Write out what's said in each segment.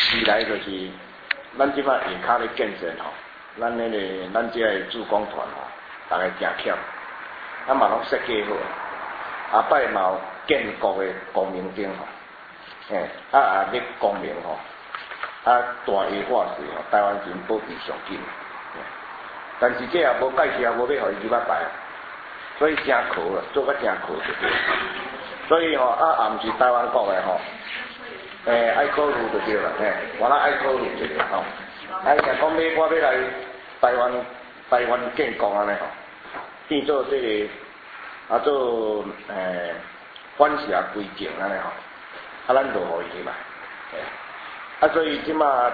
起来就是咱即摆下骹咧建设吼，咱即个助攻团吼，大家诚巧，啊嘛拢设计好，下摆嘛有建国的光明灯吼，啊咧光明吼，啊大A化时吼，台湾人保庇上紧，但是这也无介绍，无要互伊入啊摆，所以真可啦，做甲真可就对，所以吼啊毋是台湾国的吼。爱考虑就对啦，我爱考虑就对吼。若讲我要来台湾建国安尼吼，变做这个做管辖规定安尼吼，咱就互伊嘛。所以即马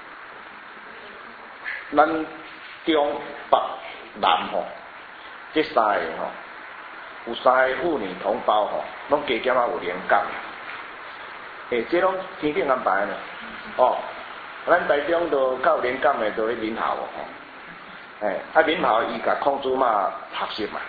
咱中北南吼，这三个吼，有三个妇女同胞吼，拢加减有连港。这拢天顶安排呢，咱台中都较有连港的，都咧民校吼，民校伊甲孔子嘛学习嘛，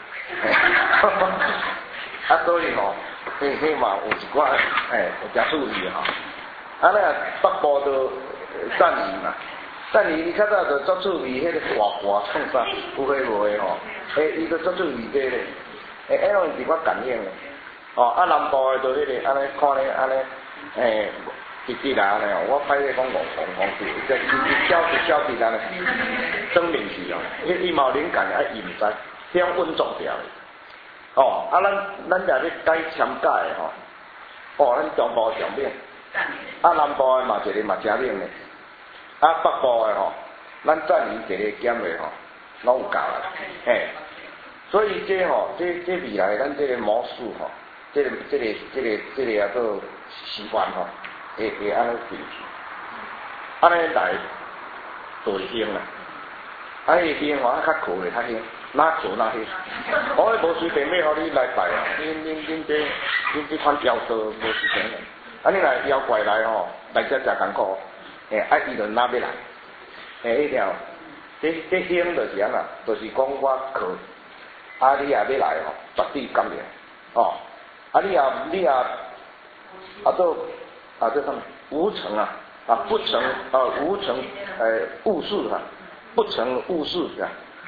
所以吼，迄嘛有一寡有诚注意吼，咱北部都赞宜嘛，赞宜伊较早就足注意迄个大歌创啥，有诶无诶吼，伊都足注意这个，拢是我感应的，南部诶就迄个安尼看咧安尼。直直来安尼哦，我歹咧讲黄对，即一小滴安尼，证明是哦，伊嘛有灵感，伊毋知，迄种稳重调的。咱也咧改签改的吼，咱中部上面，南部的嘛一个嘛真冷的，北部的吼，咱暂时一个减的吼，拢有够啦，所以这吼，这未来咱这个模式吼。这个啊个习惯吼，会安尼维持，安尼来就会兴啦。会兴吼，较苦的较兴，哪苦哪兴。我无随便要互你来拜啊，恁这款雕塑无时间的。你来妖怪来吼，来遮诚艰苦，伊就哪要来？迄条，这兴就是安啦，就是讲我靠，你也要来吼，绝对感应，你也做什么无成啊，不成无成勿事啊，不成勿事啊，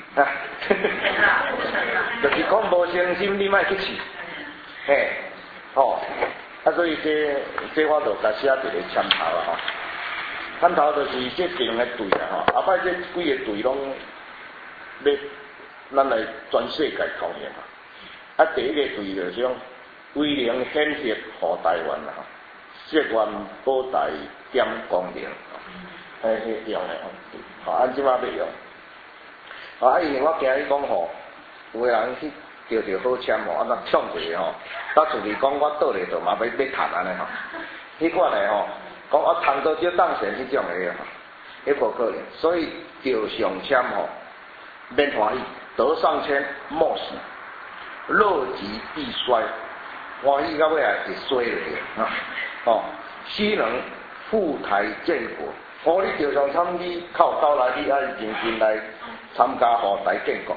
就是讲无诚心你莫去试，所以这我就甲写一个签头啦吼，签头就是这定的队啊吼，摆这几个队拢要咱来全世界统一第一个队就是讲。威灵显赫护台湾啦，设愿保台兼光明，用的按即马要用。因为我惊伊讲吼，有个人去钓好签吼，若抢一个吼，到厝里讲我倒来就嘛要趁安尼吼，迄款的吼，讲我趁到少当选迄种的吼，迄无可能。所以钓上签吼，免欢喜，得上签莫喜，乐极必衰。欢喜到尾也是衰了须能赴台建国。你就上参你靠到来，你爱认真来参加赴台建国，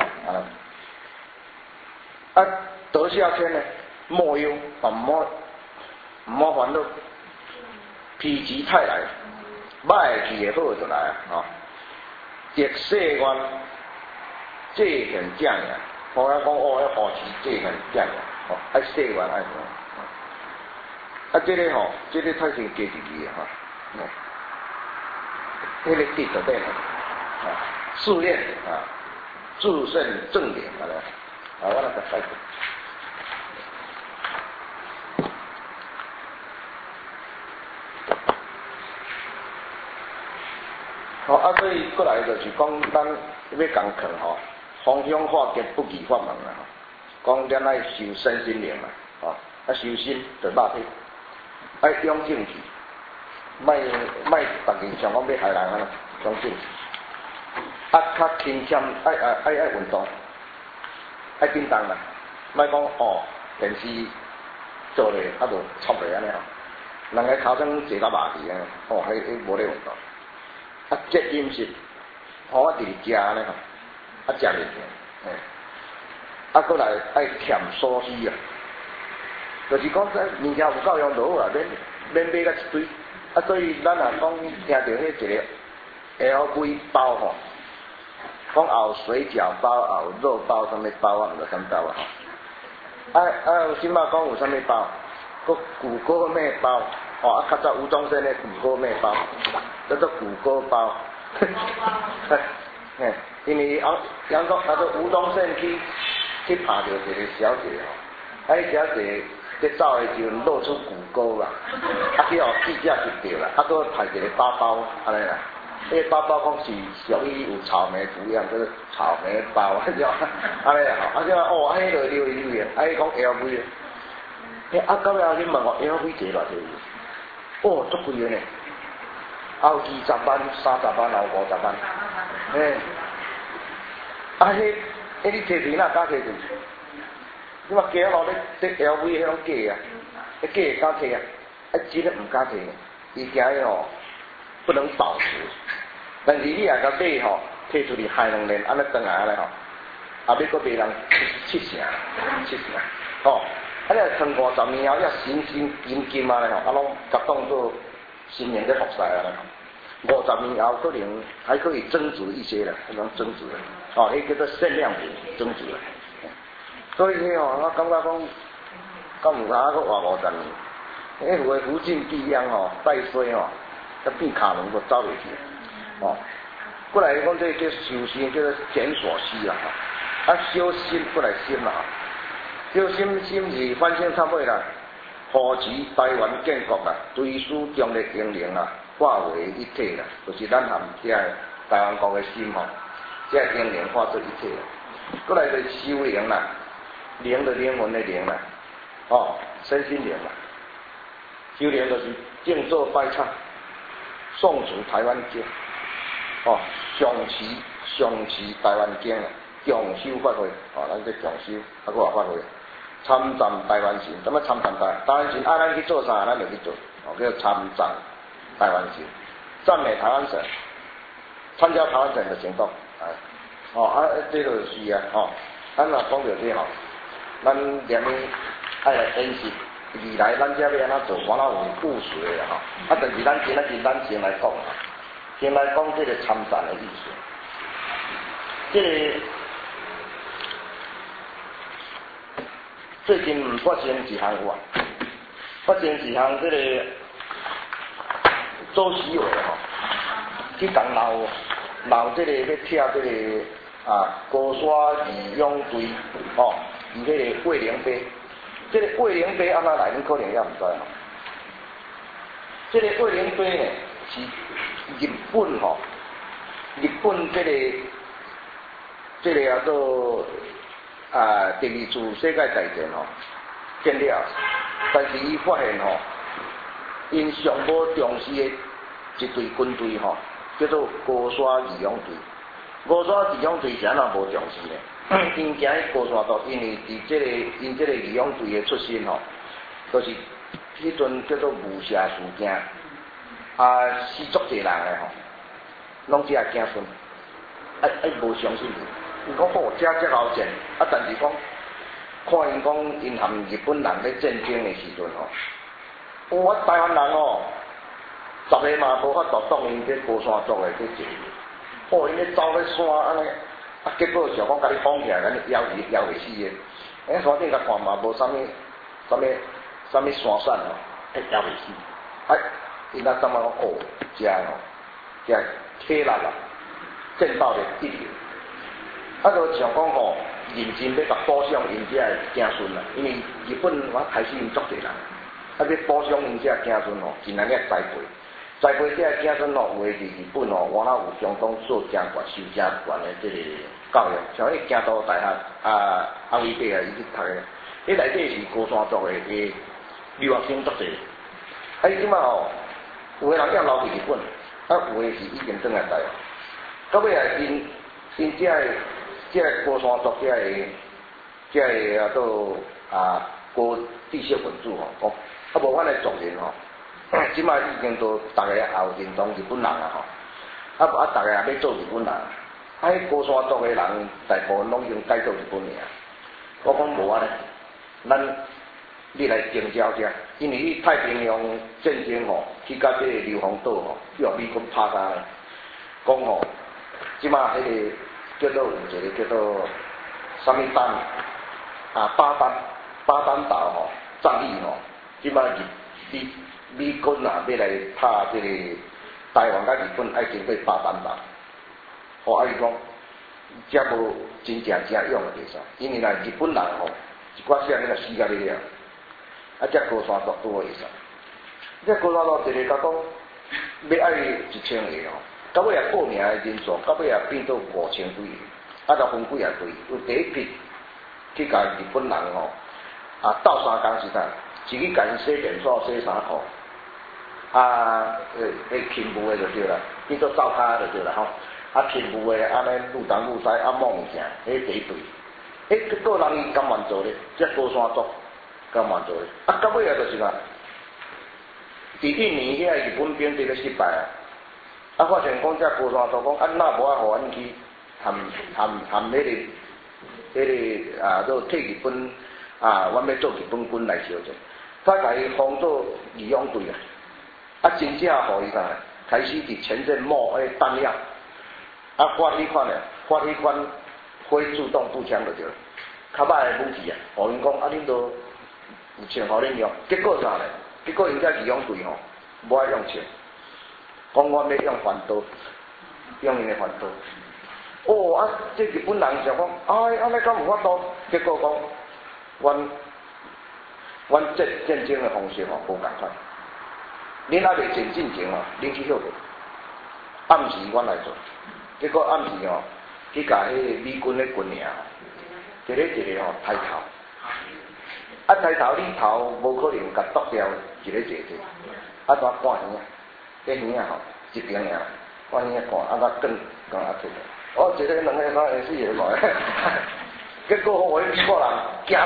得下签呢，莫忧，莫烦恼，否极泰来，歹去的好就来亦世愿，这现正呀。我讲要保持这现正呀。爱说完爱说，这个吼，这个太先加入去迄个地就对了，试验自胜正点我来个再所以过来就是讲，咱要讲课方向化结不疑法门啦。讲咱爱修身心灵嘛，修心就肉体，爱养正气，莫逐日想讲要害人啊，养正气。较轻松，爱运动，爱运动啦，莫讲电视做咧，就插咧安尼人个头先坐到麻痹啊，迄无咧运动。节饮食，我直食安尼食袂成，过来爱欠所需啊，就是讲这物件有够用就好啊，免买甲一堆， 啊，所以咱若讲听到迄一个 LV 包吼，讲有水饺包，有肉包，什么包啊？毋知什么包啊？有即马讲有啥物包？个谷歌面包，哦，较早吴宗宪的谷歌面包，叫做谷歌包。因为杨说，吴宗宪去拍到一个小姐哦，迄小姐在走的时阵露出骨沟啦，去互记者翕到啦，佫拍一个包包安尼啦，迄个包包讲是属于有草莓图样，叫做草莓包，安尼啦，迄个哦，迄个溜溜的，迄讲 LV 的，到尾你问我 LV 一个偌济？哦，足贵的呢，有20万、30万、有50万，迄你摕钱哪敢摕钱？你话街路咧LV 迄种假啊，假会敢摕啊？真诶毋敢摕，伊惊伊吼不能保持。但是你也甲买吼，摕出去害两年，安尼转来安尼吼，后尾佫卖人7成，吼，你若穿50年后，你新金啊咧吼，拢甲当做新年的服饰啊咧吼，50年后可能还可以增值一些啦，那种增值的，哦，迄叫做限量品增值的。所以迄吼，我感觉讲，敢毋通佫活50年，迄有诶福晋地央吼带衰吼，甲变卡龙都走袂去，哦。过来讲这叫修心，叫做检所需啦，修心过来心啦，修心是反省忏悔啦，护持台湾建国啦，追思中日英灵啦，化为一体啦，就是咱含这台湾国的心吼，这英灵化作一体啦。过来就是修灵啦。灵的灵魂的灵啦，哦，身心灵啦，修灵就是静坐拜忏，诵读台湾经，哦，上持台湾经啦，共修法会，哦，咱这共修，佫有法会，参赞台湾神，怎么参赞台湾神？咱去做啥，咱就去做，哦，叫参赞台湾神，赞美台湾神，参加台湾神的行动，这就是啊，哦，咱若讲到这吼。咱连爱来演习，未来咱遮要安怎做，我哪有故事的吼。但是咱今仔日咱先来讲啊，先来讲这个参赞的意思。这个最近发生一项话，发生一项这个周习伟吼，去共闹这个要拆这个高山义勇队哦。伊迄个桂林杯，这个桂林杯安怎来？恁可能也毋知吼。这个桂林杯呢，是日本吼，日本这个叫做第二次世界大战吼建了，但是伊发现吼，因上无重视的一队军队吼，叫做高山义勇队。高山义勇队是安怎无重视呢？因行去高山道，因为因这个义勇队的出身吼，都是迄阵叫做雾社事件，死足侪人的吼，拢只系惊孙，无相信伊。伊讲好，遮后战，但是讲看因讲因含日本人咧战争的时阵吼，我台湾人吼，10个嘛无法度挡因这高山族的去坐，哦，因咧走咧山安尼。结果想讲甲你绑起来，咱咬袂死的。山顶甲看嘛，无啥物山山哦，咬袂死。因仔怎么讲哦，遮哦，遮体力啦，战斗力一流。就想讲吼，认真要甲补偿因遮的子孙啦，因为日本我开始因足侪人，要补偿因遮子孙吼，真难咧栽培。栽培这子孙吼，有诶伫日本吼，我那有相当做正悬、受正悬的这个教育，像迄京都大学阿威伯啊，伊去读的，迄内底是高山族的留学生足侪。伊即马吼，有诶人也留伫日本，有诶是已经转来台湾。到尾啊，因这个高山族这个叫做高知识分子吼，讲无阮诶族人吼。即摆已经都大家也认同日本人啊吼，大家也要做日本人，迄高山族的人大部分拢已经改做日本人。我讲无啊咧， 你来征召者，因为伊太平洋战争吼，去到这个硫磺岛吼，被美军拍下来，讲吼，即马迄个叫做有一个叫做啥物丹啊巴丹岛吼，战役吼，即马美军啊要来拍这个台湾甲日本，爱经过巴丹岛，啊伊讲，遮无真正勇的地方，因为日本人吼，一寡些人若死甲你了。遮高山族拄好意思，遮高山族一个甲讲要爱1000个哦，到尾啊报名的人数，到尾啊变做5000几个，甲分几啊队，有第一批去甲日本人吼，斗3工时间，是去甲因洗电线、洗衫裤，勤务的就对啦，变做灶骹就对啦吼，勤务的安尼愈东愈西，摸物件，迄第一队，结果人伊甘愿做咧，遮高山族。甘愿做咧，到尾啊就是啦，伫印尼遐日本兵伫咧失败啊，发现讲遮高山族讲，若无互阮去含做替日本阮要做日本军来烧者，再甲伊封做义勇队真正互伊啥，开始伫前线摸弹药，发迄款非自动步枪就对了，较歹的武器互因讲恁都。有枪互恁用，结果啥咧？结果因遮义勇队吼，无爱用枪，讲阮要用环刀，用因的环刀。这日本人想讲，安尼敢有法度？结果讲，阮战争的方式吼无共款。恁还未前进前吼，恁去休息，暗时阮来做。结果暗时吼，去甲迄美军的军营，一个吼抬头。抬头你头无可能甲剁掉一个坐，怎看耳啊？这耳啊吼，一边尔，看耳看，怎更脱？一个、两个、三个、4个、5个，结果互迄美国人惊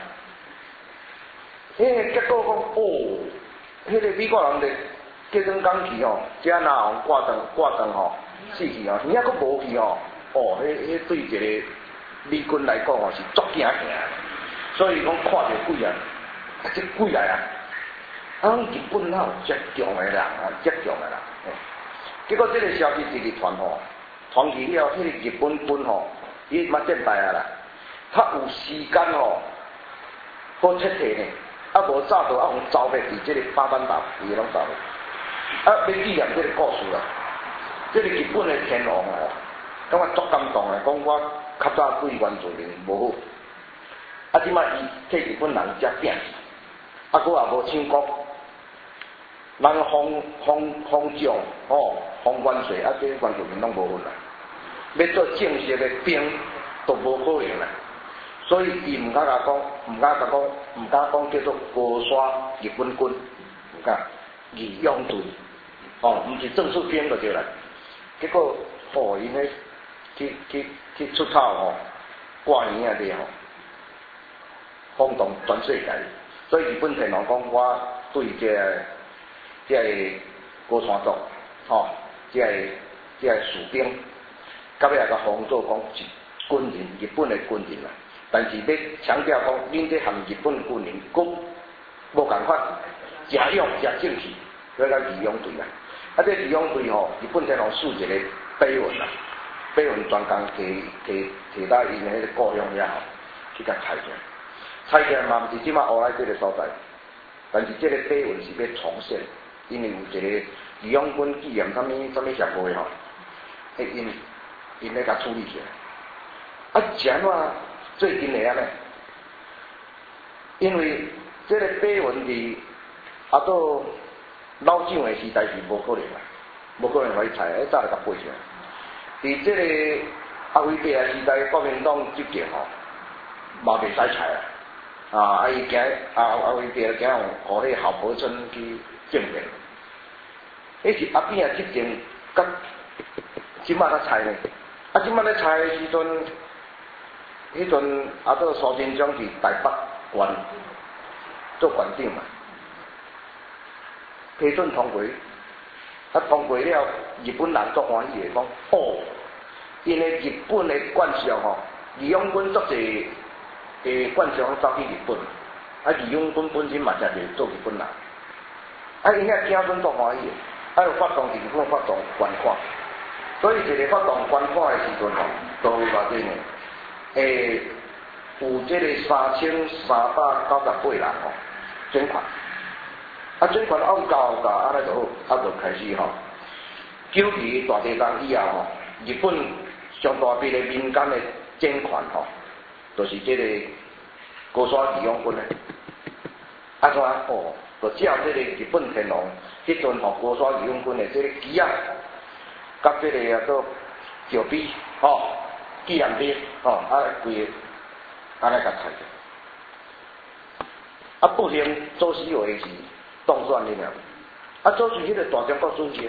死。结果讲迄个美国人咧，过阵讲去吼，遮若红挂断吼，死去吼，耳啊佫无去吼，迄对一个美军来讲吼是足惊。所以讲看到鬼啊，这鬼来啊！日本哪有遮强的人遮强的人。结果这个消息一直传去了，迄个日本军吼，伊嘛战败啊啦，他有时间吼，好撤退呢，无早就互走灭伫这个巴丹岛，伊拢走灭。要纪念这个故事啦，这个日本的天皇感觉足感动的，讲我较早对原住民无好。即摆伊替日本人遮拼死，佫也无抢国，人封将封元帅，这原住民拢无份啦。要做正式的兵都无可能啦，所以伊毋敢讲叫做高山日本军，毋敢义勇队，毋是正式兵就对啦。结果因咧去出口挂耳啊啲轰动全世界，所以日本天皇讲，我对这个高山族，这个士兵，到尾甲封做讲是军人，日本的军人啦。但是要强调讲，恁这含日本军人，佫无共款，真勇真正气，叫咱义勇队啦。这义勇队日本天皇竖一个碑文啦，碑文专工摕到因迄个故乡遐去甲拆起来。拆起来嘛，毋是即马乌来这个所在，但是这个碑文是要重现，因为有一个义勇军纪念啥物协会因咧甲处理起来。是安怎最近会安尼？因为这个碑文伫到老蒋的时代是无可能啦，无可能可以拆，早就甲背起来。伫这个阿辉伯的时代，国民党执政嘛袂使拆啊。伊行阿辉伯行互迄郝柏村去政变，迄是阿扁执政，甲即摆咧拆呢。即摆咧拆的时阵，迄阵到苏贞昌伫台北县做县长嘛，批准通过，通过了，日本人足欢喜的讲，因为日本的官上义勇军足侪。官上走去日本， 啊，义勇军本身嘛，真是做日本人，啊，因遐子孙足欢喜，啊，就发动日本发动捐款，所以一个发动捐款的时阵吼，都有偌济呢，有这个3398人吼捐款，啊，捐款后到安尼就好，啊，就开始吼，92大地震以后吼，日本上大笔的民间的捐款吼，就是这个高山义勇军的。啊怎哦，就照这个日本天皇迄阵吼高山义勇军的这个旗啊，甲这个啊做石碑吼纪念碑吼啊规个安尼甲拆着。啊不幸周锡伟是当选的了，啊周是迄个大中国主席，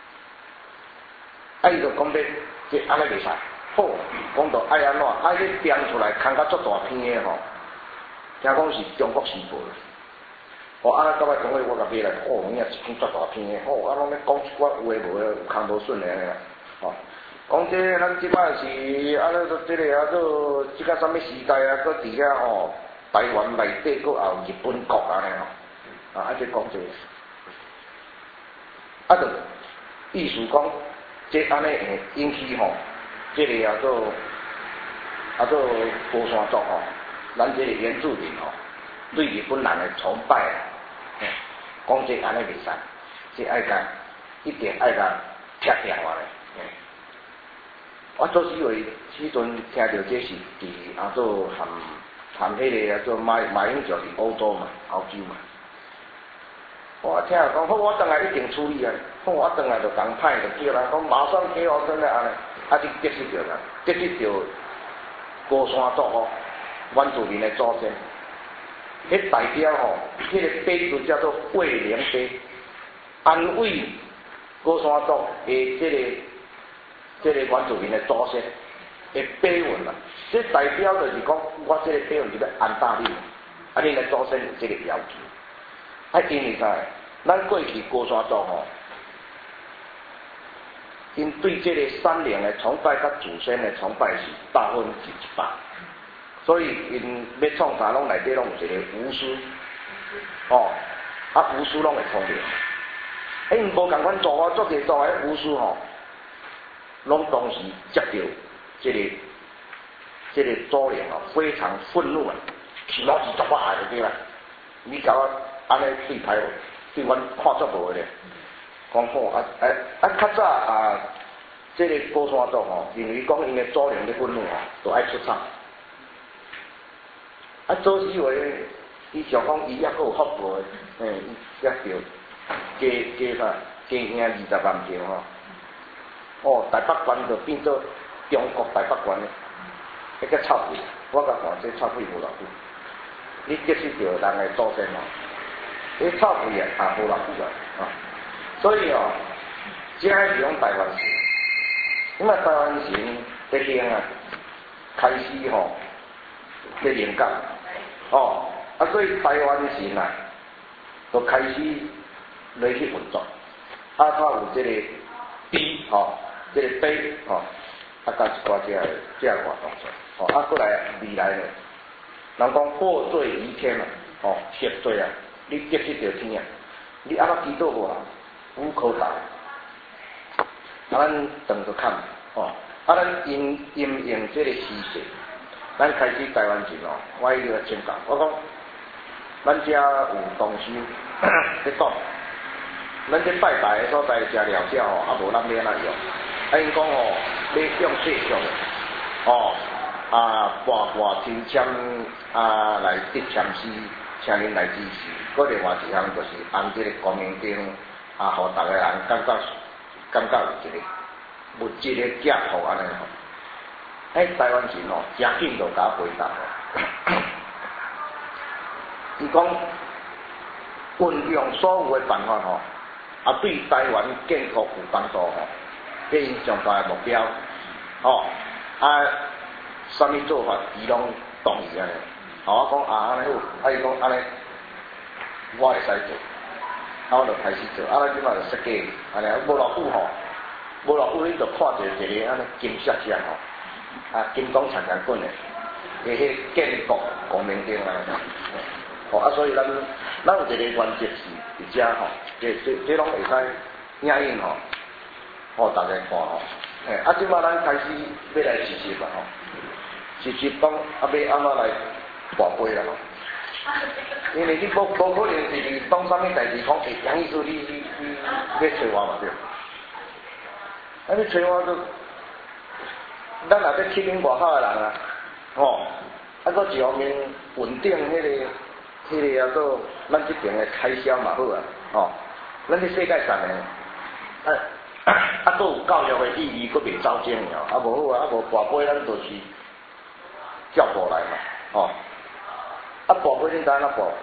啊伊就讲要这安尼袂使，好讲到爱安怎，啊伊编出来看甲足大篇的吼，听讲是中国时报。哦，啊，到尾讲话我甲买来，哦，影一篇足大篇的，哦，啊，拢咧讲一寡有诶无诶，有空无顺诶安尼啦，哦，讲这咱即摆是啊，这个啊，做即个啥物时代啊，搁伫遐吼，台湾内底搁也有日本国安尼吼，啊，这讲这个，啊，就意思讲，这安尼会引起吼，这个啊做高山族吼，咱这个原住民吼，对日本人诶崇拜。讲这安尼袂使，这爱甲一定爱甲拆掉啊咧。我做时为时阵听到这是伫做含迄个做马英九伫欧洲嘛，欧洲嘛。我听讲好，我等下一定处理啊。好，我等下就共派就叫啦，讲马上给我真诶安尼，啊就得失着啦，得失着高山族吼，原住民诶祖先。迄代表吼，迄个碑就叫做慰灵碑，安慰高山族的这个原住民的祖先的碑文啦。这代表就是讲，我这个碑文就要安大你，啊，恁的祖先有这个要求。啊，因为啥？咱过去高山族吼，因对这个山灵的崇拜、甲祖先的崇拜是100%。所以因要创啥，拢内底拢有一个巫师，哦，啊巫师拢会通灵。因无共款做做者做诶巫师吼，拢当时接到这个祖灵哦，非常愤怒啊，气老是足歹就对啦。你甲我安尼对歹话，对阮看足无咧。讲好较早啊，这个高山族吼，因为讲因诶祖灵咧愤怒吼，就爱出场。啊，周锡伟，伊想讲伊抑阁有福报诶，伊抑着加赢20万票吼，哦，台北县就变做中国台北县咧，迄个臭屁，我甲看这臭屁无偌久，你得失着人诶祖先哦，迄臭屁啊无偌久啊，所以哦，这是用台湾神，因为台湾神的灵啊，开始吼。在灵感，哦，啊，所以台湾神啊，就开始来去运作，啊，它有这个碑，吼，这个碑，吼，啊，加一寡这活动作，哦，啊，过来未来呢，人讲祸罪于天啊，哦，邪罪啊，你得失着天啊，你安怎祈祷无啊？无可答，啊，咱等着看，哦，啊，咱应用这个时势。咱开始台湾人哦，我伊个先讲，我讲，咱遮有同修咧讲，咱这拜拜的所在食了了吼，啊无咱要安怎用？啊因讲吼，要用世俗的，哦，啊跋抽签啊来得签诗，请恁来支持。搁另外一项就是按这个光明灯啊，互逐个人感觉有一个物质的寄托安尼吼。台湾人哦，真紧就甲回答哦。伊讲运用所有的办法吼，啊对台湾建国有帮助吼，这因上大的目标，吼啊，啥物做法伊拢同意安尼。我讲啊安尼好，伊讲安尼，我会使做，我就开始做，咱即摆就设计安尼，无偌久吼，无偌久你就看到一个安尼金闪闪吼。啊，金光灿灿滚的，迄建国光明灯啊， 所以咱有一个原则是伫遮吼，这拢会使影印吼，大家看吼，即摆咱开始要来实习啦吼，实习讲要安怎来跋杯啦吼，因为你无可能是讲啥物代志讲，杨医师你要找我嘛对，你找我都，咱也要吸引外口的人啊，搁一方面稳定迄个啊做咱这边的开销嘛好啊，咱这世界上的搁有教育的意义，搁袂走精了，无好啊，无跋杯咱就是叫过来嘛，跋杯恁知影跋？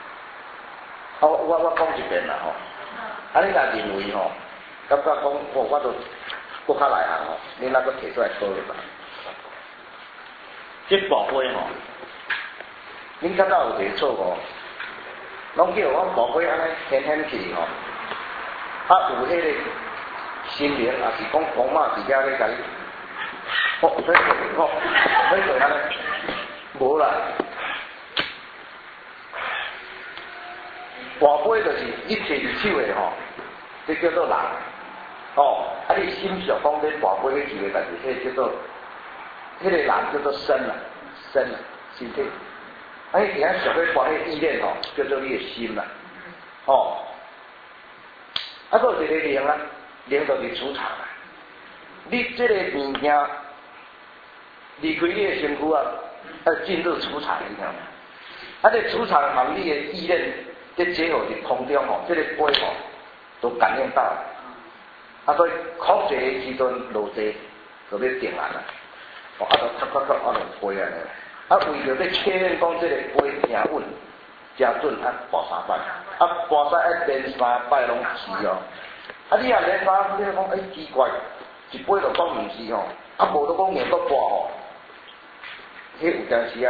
我讲一遍啦你若认为感觉讲我都搁较内行恁若搁摕出来讨论啦。这跋杯恁较早有一个错误，拢叫我跋杯安尼掀起有迄个心灵，也是讲公妈伫遮咧甲你，所以安尼，无啦。跋杯就是你摕伫手的这叫做人，你心想讲你跋杯去做的代志，迄叫做，迄个人叫做身身体。你伫遐想要跋迄意念叫做你的心啦，搁有一个灵啊，灵就是磁场啊。你这个物件离开你的身躯要进入磁场，你听没？这磁场和你的意念在结合伫空中这个杯都感应到，所以考试的时阵落地就要定案啦，就就杯安尼。为着要确认讲这个杯正稳、正准，跋3摆，跋3连3摆拢是你若连3，你讲奇怪，一杯就讲毋是无就讲硬搁跋迄有阵时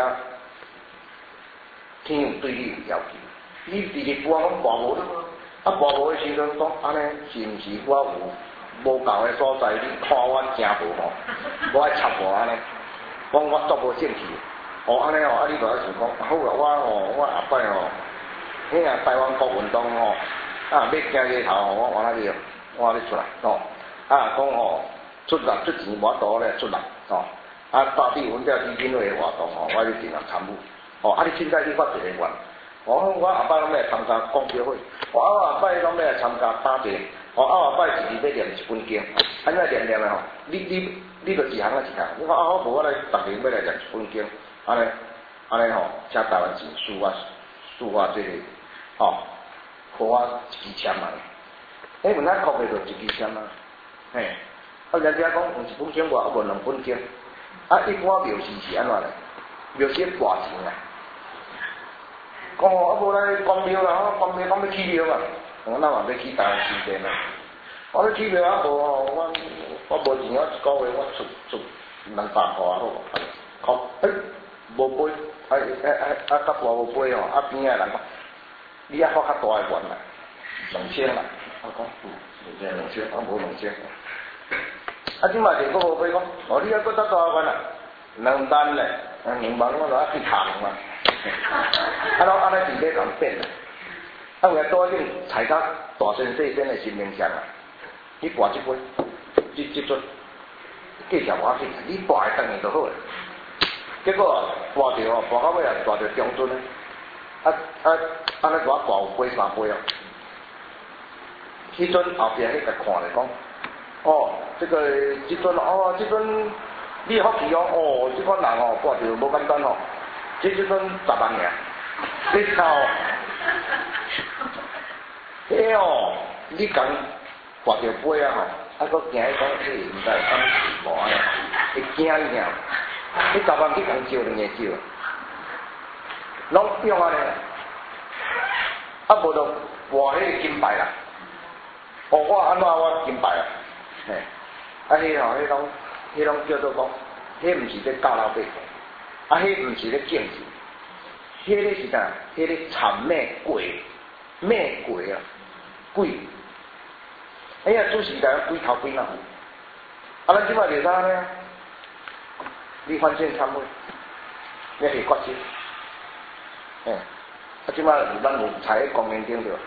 天有对你有要求，你直直跋讲跋无，跋无的时阵讲安尼是毋是我有无够的所在？你看我真无我爱插我安尼，讲我足无兴趣。安尼你就爱想讲，好啦，我后摆迄台湾国运动要行街头我往哪里我咧出来讲出人出钱无多咧出人大地文教基金会活动我咧尽量参与你凊彩你发一个愿，我后摆拢要来参加讲教会，后摆拢要来参加打坐，后摆一日要念1本经，安尼念的你就一项一项，你讲我无我来逐日要来念1本经。安尼请台湾神赐我这个给我一支签嘛，问咱国的就一支签嘛，人家讲有1本经无2本经，一般庙事是安怎咧？庙事大钱啊，讲无来关庙啦，关庙讲要起庙嘛，咱嘛要去台湾神殿啦，我要起庙无我无钱，我1个月我出200块好，无杯，甲大无杯边仔人讲，你发较大的愿啦，2000啦，我讲2000，无2000。即卖就无杯讲，你搁较大的愿啦，2万咧，2万我就去谈嘛。安尼真个咁变啦，有来多一种踩到大身细身的心灵上啊，你跋一杯，即阵计条我去，你跋会当去就好了。结果跋到跋到尾跋到中阵咧，安尼我跋有杯3杯迄阵后边迄个看咧讲，这阵你福气这款人跋到无简单这阵10万尔，你操，你讲跋到杯搁惊伊讲毋知敢无安尼，会惊你尔。你10万去共招2个招，拢用安尼，无就换迄个金牌啦。我安怎我金牌啊？迄拢叫做讲，迄毋是咧教老百姓，迄毋是咧敬神，迄个是啥？迄个谄媚鬼，媚鬼鬼。主时代鬼头鬼脑，咱即摆就啥呢？你反正参会，你系决心， 即摆咱有踩喺公园顶着，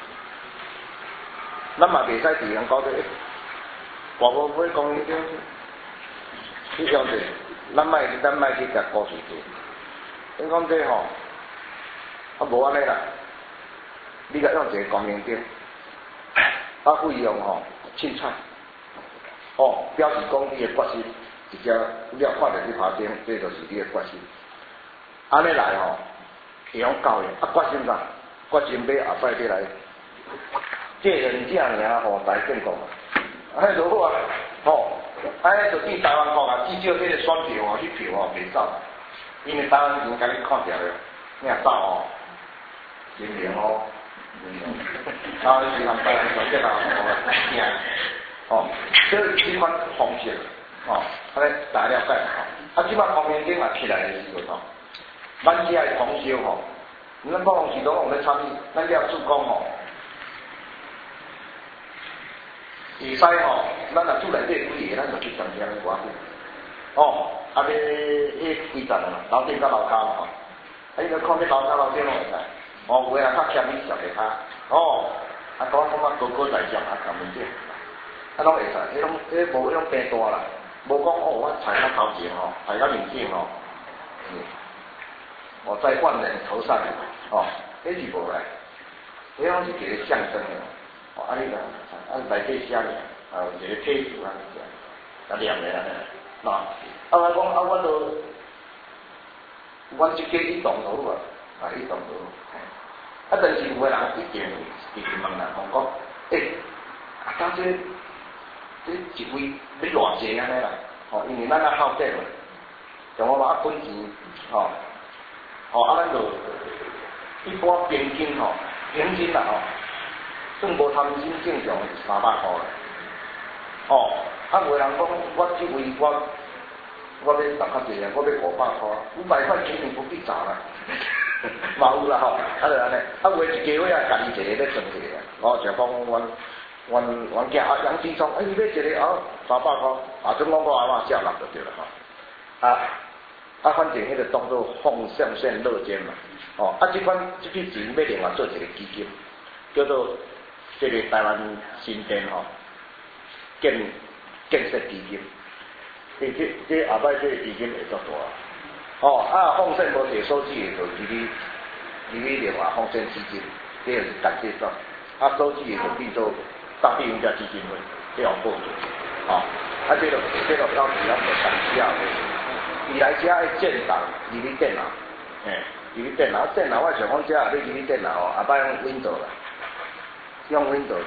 咱嘛袂使伫人搞着，我无买公园顶，去用者，咱莫去甲故事做。你讲这吼，啊无安尼啦，你甲用一个公园顶，啊费用吼凊彩，哦，表示讲你的决心，直接你要看着你拍顶，这就是你的决心。安尼来吼。会用教育，啊决心啥？决心要后摆要来，这人正尔吼来建国嘛，安尼就好啊，吼，安尼就对台湾讲啊，至少迄个选票吼，迄票吼袂走，因为台湾人甲你看掉了，你若走吼，人民哦，啊，是通台湾选择啊，惊，哦，这款方式，哦，安尼大家了解吼，啊，即摆方面顶也起来的时阵吼。咱只爱同修吼，咱讲是拢用咧参与，咱了主讲吼，会使吼，咱若厝内底几个，咱就去上听寡句。哦，啊要迄几站嘛，楼顶甲楼骹嘛吼，啊伊个看咧楼骹楼顶拢会使，哦有个人较欠你小下骹，哦，啊讲高高在上啊，咁面顶，啊拢会使，迄种无迄种病大啦，无讲哦我踩到头前吼，踩到面顶吼。我在万人头上，哦，迄是无来，迄种是一个象征的，哦，安尼个，内底写的，有一个体字啊，念的安尼，喏，我讲我都，阮即家伊动图啊，伊动图，但是有个人一定问人讲，当这一位要偌济安尼啦，哦，因为咱啊好得嘛，像我话本钱，吼。哦，啊，咱就一般平均吼，平均啦吼，算无贪心正常300块啦。哦，啊，有个人讲，我即位我要赚较济啊，我要500块，500块肯定不必找啦。嘛有啦吼，啊就安尼，啊有一家伙啊，家己一个要存一个，哦，就讲阮囝啊杨志聪，伊要一个哦300块，啊，总讲我阿妈下落就对了吼，啊，反正迄个当做奉献乐捐嘛，哦，啊，这笔钱要另外做一个基金，叫做这个台湾新店吼建设基金，这后摆这个基金会足大，哦，啊，奉献无摕手指的就入去另外奉献基金，这就是单计算，啊，手指的就变做大地用家基金会，这样报做，哦，啊，这个标题啊，就单只啊。伊来遮爱建档，入去电脑，入去电脑，电脑我想讲遮你入去电脑哦，也歹用 Windows 啦，用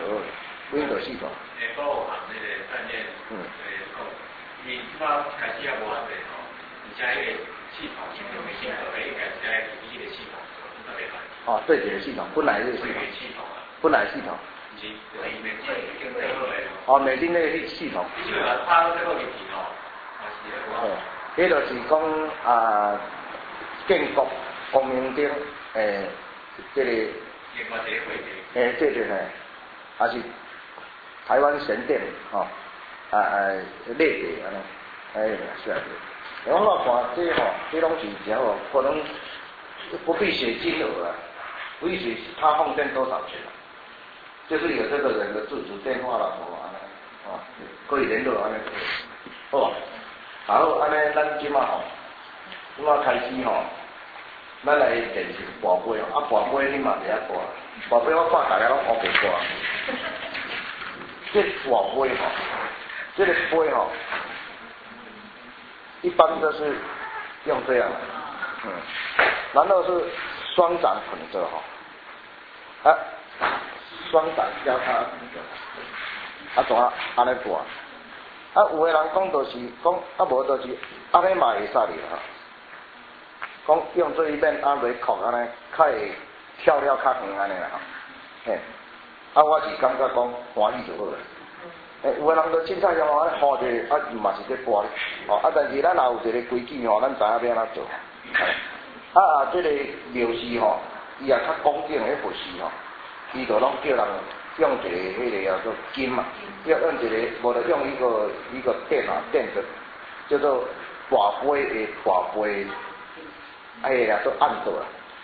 Windows 系统。 个行那个饭店，你即摆开始也无法度吼，而且迄个系统应用的系统，应该是爱自己的系统，特别快。 哦，对，一个系统，本来这个系统，本来系统。 是，美金经过好嘞。 哦，美金那个系统。 你就把它这个问题吼，也是哦。迄就是讲啊，建国光明顶这个这个还是台湾神殿吼，内地安尼，是啊，然后我看这吼，这拢是只吼，可能不必写金额啊，不必写他奉献多少钱啊，就是有这个人的住址电话啦什么安尼，啊，可以联络安尼，好。好，安尼咱即马吼，即马开始吼，咱来电视播杯哦，啊播杯你嘛袂晓播，播杯我看大家拢学袂播。这播杯吼，这个杯吼，一般都是用这样的，然后是双掌捧着吼，啊，双掌交叉捧着，啊怎啊安尼播？啊，有个人讲就是讲，啊无就是安尼嘛会使哩哈。讲用这一面安来扣安尼，较会跳了较远安尼啦吼。嘿，啊我是感觉讲欢喜就好啦。有个人就凊彩像安尼好者，啊嘛是在播哩。哦，啊但是咱也有一个规矩吼，咱知影要安怎做。啊，这个庙事吼，伊也较恭敬的佛事吼，伊就拢叫人。用一个迄个叫做金嘛，要用一个，无就用一个电啊电子，叫做跋杯的跋杯，哎呀，都按倒啦。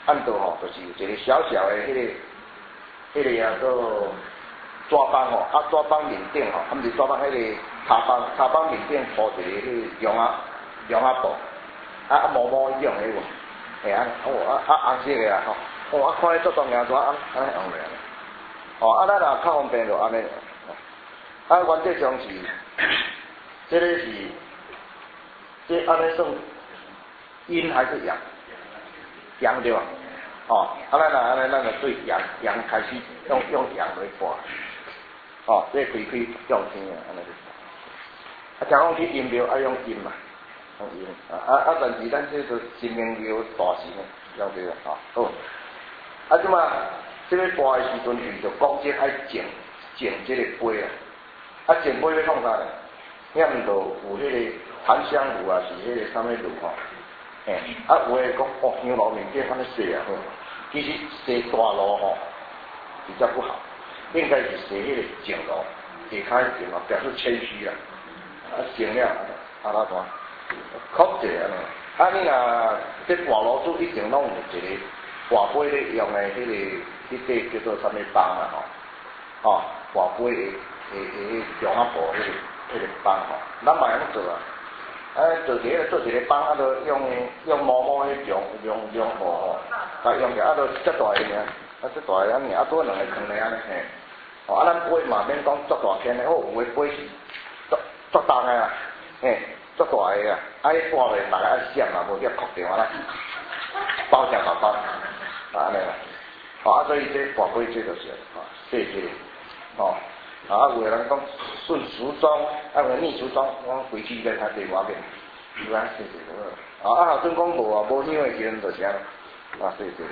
按道吼，就是有一个小小的迄个啊个纸板吼，啊纸板面顶吼，毋是纸板迄个茶板面顶铺一个迄个绒啊布，啊毛毛一样的喎，嘿啊红色的啊吼，啊看咧做当然做安尼红咧，啊咱若较方便就安尼，啊原则上是，这个是，这安尼算阴还是阳？阳对吧？咱安尼，咱就对阳开始用阳来播，这开用天啊，安尼就。假讲去阴庙爱用阴嘛，用阴但是咱这个神明庙大神的，了解啦，好。即马这个播的时阵，伊就讲这爱静这个杯啊，静杯要创啥咧？念就有迄个檀香炉啊，是迄个啥物炉吼？有诶讲香炉面顶安尼洗啊，其实洗大炉吼比较不好，应该是洗迄个静炉，下骹静炉表示谦虚啦。静了，那怎？靠者安尼，你若这大炉主一定拢有一个大杯咧用的迄个叫做啥物帮啊吼，大杯的用啊布迄个帮吼，咱嘛用做啊。做一个帮，就用毛毛迄种用布吼，用起就遮大个尔，遮大个安尼，多两个坑咧安尼嘿，咱杯嘛免讲足大片的，有诶杯是足重个啊，足大个啊，迄挂落大家爱闪啊，无叫扣掉啊啦，包上包，安尼啦，所以这大杯这就是细个，有个人讲顺时钟，有个逆时钟，我规矩在他这外面，有啊，是好阵讲无香的时阵就是安尼，是，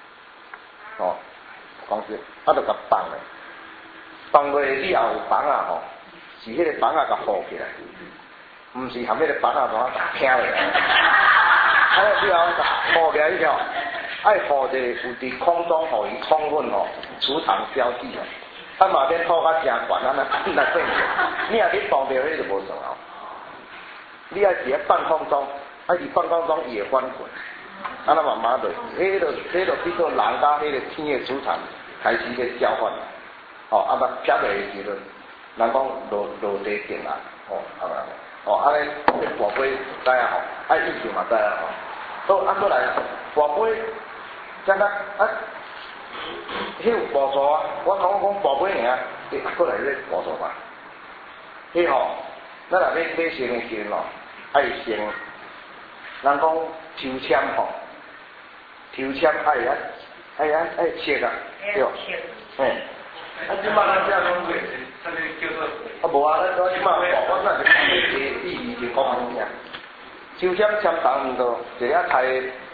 讲这，就甲放咧，放落你也有房啊吼，是迄个房啊甲护起来，毋是含迄个房啊甲拼落来，你后护起来以后，爱护一个有伫空中，互伊充分储藏消息嘛免拖甲诚悬你若算你若去碰到迄就无算哦。你爱伫半空中，伫半空中伊会翻滚，慢慢就，迄就比做人甲迄个天的主场开始咧交换，撇落的时阵，人讲落地定啊，安尼大杯知啊爱意思嘛知啊过来大杯，怎个迄有步数啊！我讲宝贝尔，过来咧步数嘛。迄咱若要升的时阵爱先，人讲抽签抽签爱切啊，对。即摆咱这样讲，啥物叫做？无咱即摆我咱是讲迄个意义就讲安尼尔。抽签签筒毋多，一下开。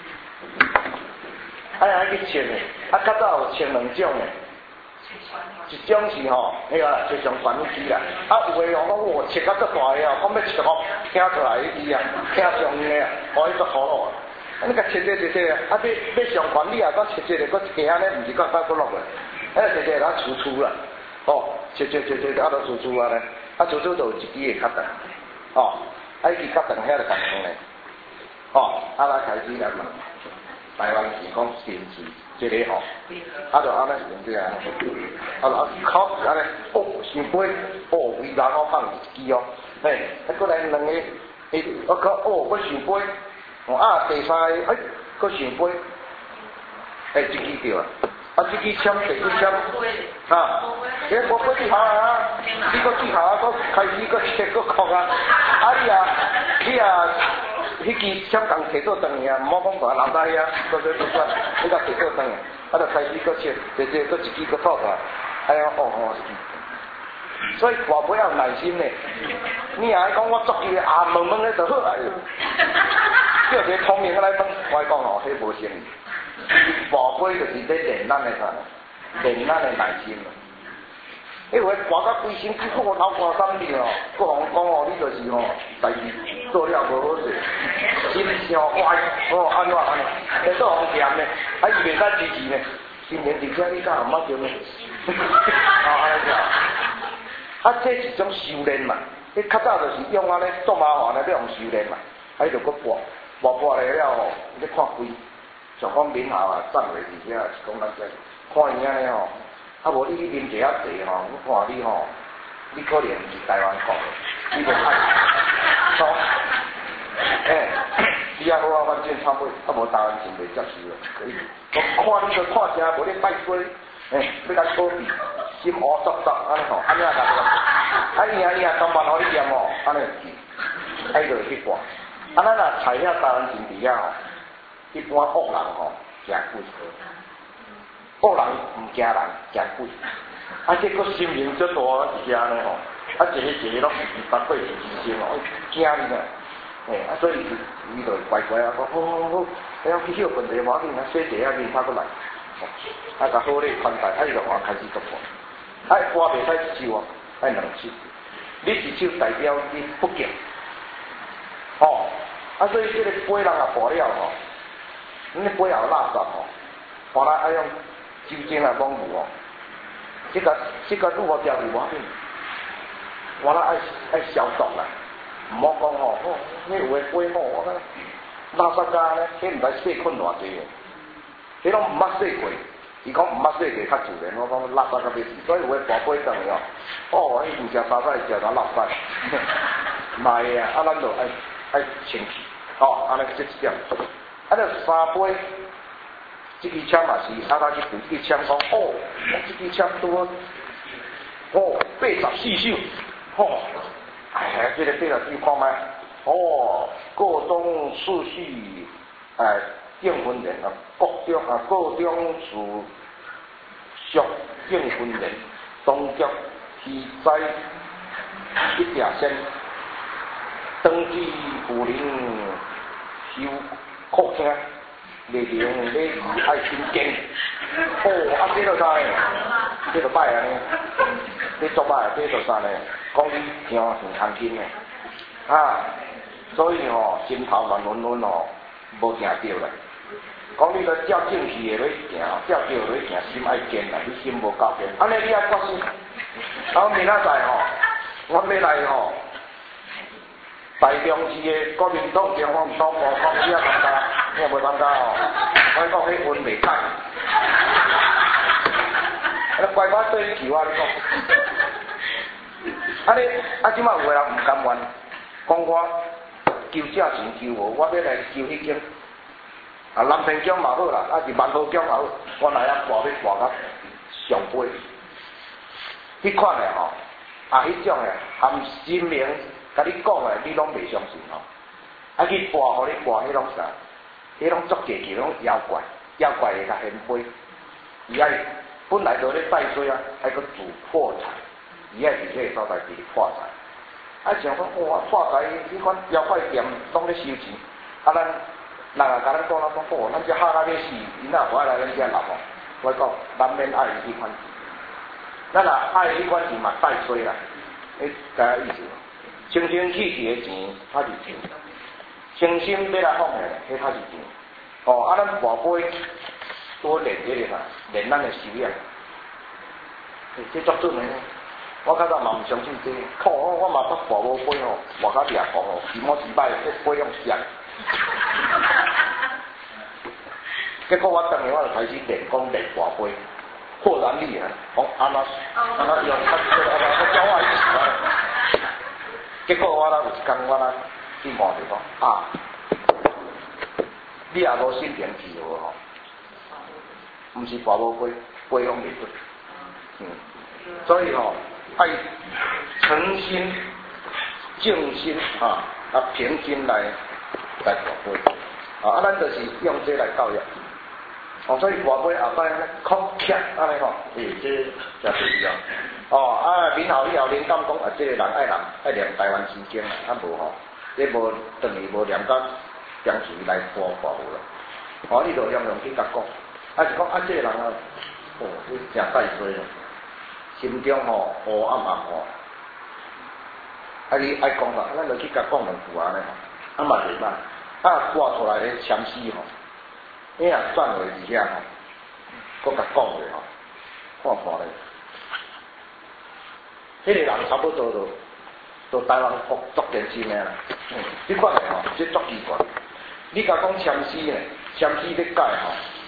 爱去切的，较早有切两种的，一种是迄个就上传机啦，有诶讲切到足大个讲要切听出来伊啊，听上个啊，伊足好咯。你甲切切要上传你啊，搁切切搁听咧，毋是搁落来，切咱粗啦，切就粗啊咧，粗就有一支会较长，伊支较长遐就较长咧，咱开始来嘛。台湾是讲电视，这个就安尼用这啊，就靠安尼，上杯，微人放一支过来两个，我搁上杯，第三个，搁上杯，一支掉啊，这支签，第二签，我搁最后啊，你搁最后搁开始搁切搁扣啊，你迄支签共摕倒转去啊，毋好讲大留在遐，搁做不算，你甲摕倒转去，就开始搁切，搁一支搁吐出来，所以大杯要有耐心咧，你若爱讲我作伊问咧就好，叫一个聪明来问，我讲迄无成立，大杯就是咧练咱的练咱的耐心。迄回活到规身躯骨头肝胆去搁互讲你就是代志做了无好势，心伤歪，安怎，会做互嫌呢？伊袂使支持呢，心灵伫遮你敢毋捌叫呢？安尼这是一种修炼嘛，迄较早就是用安尼做麻烦咧，要用修炼嘛，就搁播咧了你看规像讲闽校啊，站袂伫遐，是讲咱遮看伊安尼吼，啊无你啉者啊济吼，我看你吼，你可能毋是台湾国的，你著爱错，你啊好啊，反正差不多，啊无台湾真袂接受啊，可以，我看你著看啥，无你拜衰，要甲作弊，心乌糟糟安尼吼，安尼啊甲你，赢当办互你验吼，安尼去，伊就去挂，啊咱若采遐台湾真伫遐吼。一般恶人吼惊鬼，恶人唔惊人，惊鬼。啊，结果心灵足大一下呢吼，啊一个拢是8岁之前哦，惊你啊，所以伊就乖乖啊，讲好，要去休困者无要紧啊，洗者啊面拍过来，啊甲好咧款待，啊伊就话开始做播，啊播袂使一手啊，爱2手，你一手代表你不敬，哦，啊所以这个杯人啊播了吼。你杯也有垃圾吼，后来爱用酒精来帮扶哦。这个如何调理无要紧，我来爱消毒啦，唔好讲吼，你有诶杯吼，我讲垃圾家咧，迄毋知洗困偌济诶，迄拢毋捌洗过，伊讲毋捌洗过较自然，我讲垃圾较要死，所以有诶跋杯转去哦，迄毋食沙仔食到垃圾，卖啊，啊咱就爱清气，哦，安尼这一点。啊，那3杯，这支枪嘛是，啊，他去对这支枪讲，哦，这支枪多，84手，这个84手看卖，各种次序，证婚人啊，各种属属证婚人，当局记载1条线，登记妇人收。酷听，内容礼仪爱真坚，啊，这就啥呢？这就歹安尼，这做歹，这就啥呢？讲你听很安心的，所以吼心头乱乱乱吼，无行着啦。讲你着照正序的去行，照着落去行，心爱坚啦，你心无够坚，安尼你爱决心。然后明仔载吼，我要来吼。台中市的国民党中央党部讲你也参加，你也无参加哦。我讲迄运袂歹，乖乖对球啊！你讲，即摆有个人唔甘愿，讲我求正钱求无，我要来求迄间。南平奖嘛好啦，是万宝奖也好，我来遐博要博到上杯。迄款的吼，迄种的含心灵。甲你讲诶，你拢袂相信吼。啊去跋，互你跋，迄拢啥？迄拢足计计，拢妖怪，妖怪会甲显摆。伊爱本来就咧带水啊，爱个主破财，伊爱伫迄个所在伫破财。像讲哇破财，你看妖怪店拢咧收钱，咱人甲咱讲咱这哈咱咧死，伊若无爱来咱遮闹吼。我讲难免爱伊迄款钱，咱若爱迄款钱嘛带水啦，甲意思。清清气气的钱，它是钱；诚心要来放的，迄它是钱。咱跋杯多练这个啦，练咱的修养。这足准的，我较早嘛唔相信这个，靠我嘛捌跋无杯吼，跋较掠狂哦，时摸时摆，迄杯用响。结果我当年我就开始练讲练跋杯，豁然力啊，讲安怎用，我教我一次。结果我有一天我去问就讲你也无信点记号吼，毋是跋无杯，杯拢袂准。所以吼爱诚心、正心平心来跋杯。咱就是用这来教育。所以跋杯后摆靠强安尼吼，这真重要。闽校以后领导讲这个人爱念台湾之经无吼，这无等于无念到将词来播无啦。你就用去甲讲，是讲这个人你真带衰啦，心中吼黑暗你爱讲啦，咱就去甲讲2句安尼，嘛袂歹，挂出来咧枪死吼，你若转回伫遐吼，佮甲讲咧吼，看咧。迄个人差不多就台湾国足电视的啦，这款的吼，这足奇怪。 你甲讲参师呢，参师咧解吼，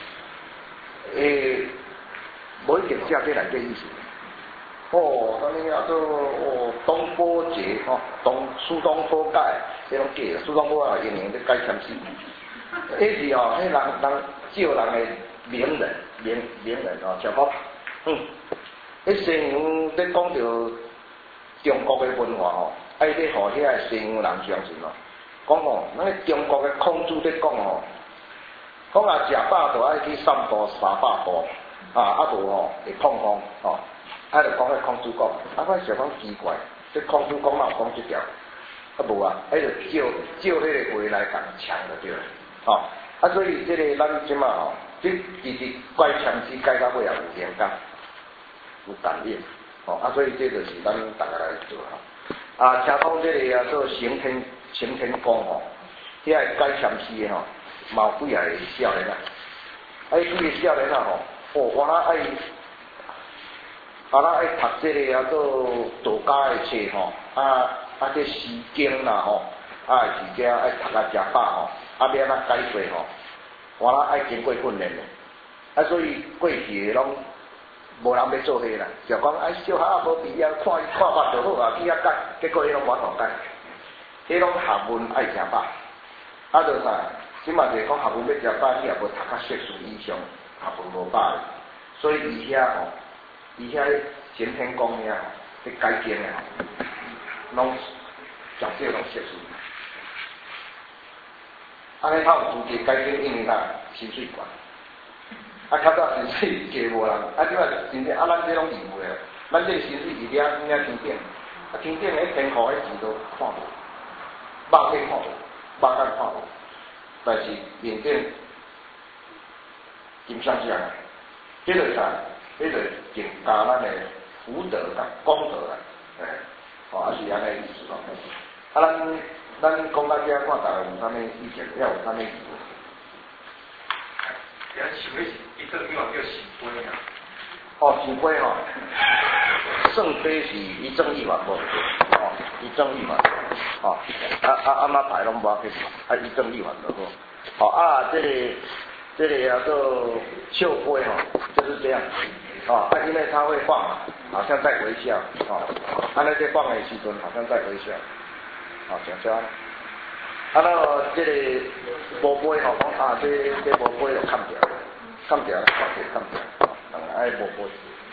无一定写这内底意思。哦，当然啊，做东坡节吼，苏东坡解，迄种解，苏东坡啊用咧解参师。迄是吼，迄人少人的名人哦，像讲，迄西洋咧讲到中国的文化吼，爱咧互遐个西洋人相信哦。讲吼，咱中国的孔子咧讲吼，讲啊食饱就爱去散步300步，无吼会痛风吼。就讲迄孔子讲，我想讲奇怪，这孔子讲哪有讲这条？无啊，就照迄个话来共抢就对了，所以这个咱即马吼，其实怪强势改到尾也有连感，有感应，所以这就是咱大家来做听讲这个做刑天宫吼，遐个改强势的吼，嘛有几个少年几个少年吼，我爱读这个做道家的册吼，这诗经啦吼，是遮爱读食饱吼，要安怎解说吼，我爱经过训练的，所以过去拢无人要做迄啦，就讲小学无毕业，看法就好去解，结果伊拢无法度解，迄种学问爱食饱，就啥，即嘛就是讲学问要食饱，你也无读到硕士以上，学问无饱，所以伊遐吼。伊遐刑天宫遐吼，咧解经的吼，拢上少拢硕士。尼他有资格解经，因为薪水悬。较早薪水低无人，即摆真正咱这拢义务的，咱这薪水是了天顶，天顶迄天户迄钱都看无，肉眼看无，肉眼看无，但是面顶金闪闪，这个啥？迄个增加咱的福德甲功德啦，是安尼意思咯。咱讲到遮，看大家有啥物意见，要有啥物疑问？ 想是一个叫圣杯啊。 圣杯吼，圣杯是一正一反无？一正一反，安那排拢无要紧，一正一反就好。这个做绣杯吼，就是这样。因为他会放，好像在微笑，那些放的时阵好像在微笑，像这样。这个无杯吼，这无杯就看掉，爱无杯。